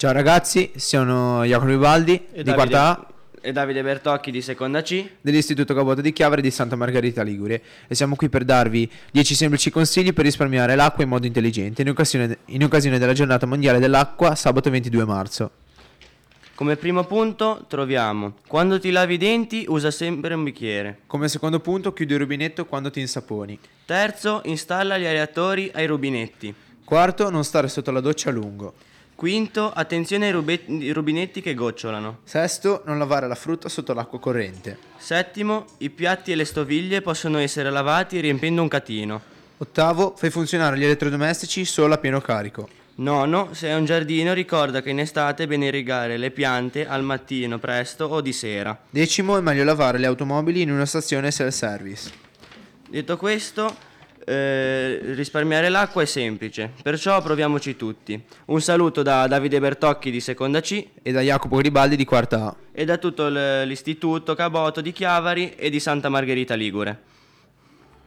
Ciao ragazzi, sono Jacopo Vivaldi di quarta A e Davide Bertocchi di seconda C dell'Istituto Caboto di Chiavari di Santa Margherita Ligure e siamo qui per darvi 10 semplici consigli per risparmiare l'acqua in modo intelligente in occasione della giornata mondiale dell'acqua sabato 22 marzo. Come primo punto troviamo: quando ti lavi i denti usa sempre un bicchiere. Come secondo punto, chiudi il rubinetto quando ti insaponi. Terzo, installa gli aeratori ai rubinetti. Quarto, non stare sotto la doccia a lungo. Quinto, attenzione ai rubinetti che gocciolano. Sesto, non lavare la frutta sotto l'acqua corrente. Settimo, i piatti e le stoviglie possono essere lavati riempiendo un catino. Ottavo, fai funzionare gli elettrodomestici solo a pieno carico. Nono, se hai un giardino ricorda che in estate è bene irrigare le piante al mattino presto o di sera. Decimo, è meglio lavare le automobili in una stazione self-service. Detto questo, risparmiare l'acqua è semplice, perciò proviamoci tutti. Un saluto da Davide Bertocchi di seconda C E da Jacopo Garibaldi di quarta A. e da tutto l'Istituto Caboto di Chiavari e di Santa Margherita Ligure.